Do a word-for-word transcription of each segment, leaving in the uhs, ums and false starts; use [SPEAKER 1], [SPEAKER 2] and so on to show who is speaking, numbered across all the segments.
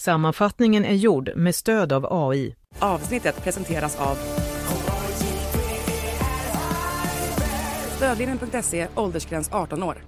[SPEAKER 1] Sammanfattningen är gjord med stöd av A I.
[SPEAKER 2] Avsnittet presenteras av Stödlinjen punkt se, åldersgräns arton år.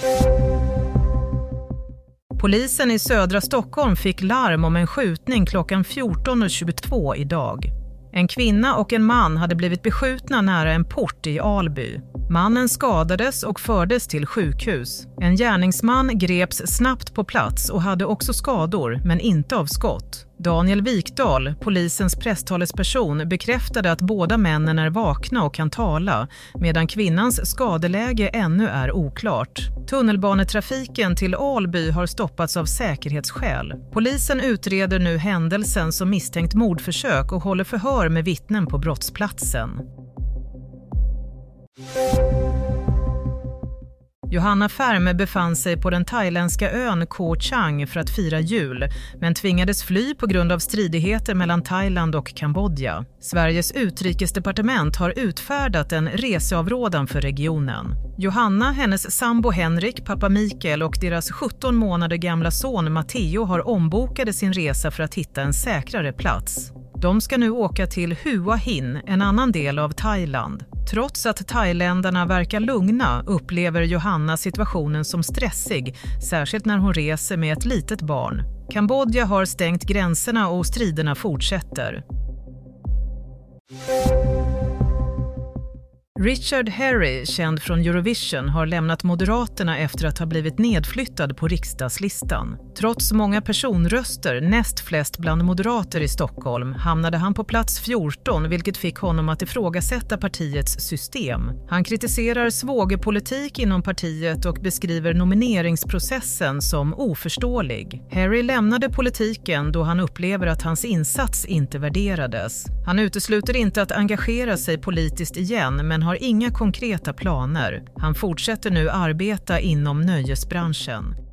[SPEAKER 1] Polisen i södra Stockholm fick larm om en skjutning klockan fjorton tjugotvå idag. En kvinna och en man hade blivit beskjutna nära en port i Alby. Mannen skadades och fördes till sjukhus. En gärningsman greps snabbt på plats och hade också skador, men inte av skott. Daniel Wikdahl, polisens presstalesperson, bekräftade att båda männen är vakna och kan tala, medan kvinnans skadeläge ännu är oklart. Tunnelbanetrafiken till Alby har stoppats av säkerhetsskäl. Polisen utreder nu händelsen som misstänkt mordförsök och håller förhör med vittnen på brottsplatsen. Johanna Färme befann sig på den thailändska ön Koh Chang för att fira jul, men tvingades fly på grund av stridigheter mellan Thailand och Kambodja. Sveriges utrikesdepartement har utfärdat en reseavrådan för regionen. Johanna, hennes sambo Henrik, pappa Mikael och deras sjutton månader gamla son Matteo har ombokade sin resa för att hitta en säkrare plats. De ska nu åka till Hua Hin, en annan del av Thailand. Trots att thailändarna verkar lugna upplever Johanna situationen som stressig, särskilt när hon reser med ett litet barn. Kambodja har stängt gränserna och striderna fortsätter. Richard Herry, känd från Eurovision, har lämnat Moderaterna efter att ha blivit nedflyttad på riksdagslistan. Trots många personröster, näst flest bland moderater i Stockholm, hamnade han på plats fjorton, vilket fick honom att ifrågasätta partiets system. Han kritiserar svågerpolitik inom partiet och beskriver nomineringsprocessen som oförståelig. Herry lämnade politiken då han upplever att hans insats inte värderades. Han utesluter inte att engagera sig politiskt igen, men har inga konkreta planer. Han fortsätter nu arbeta inom nöjesbranschen.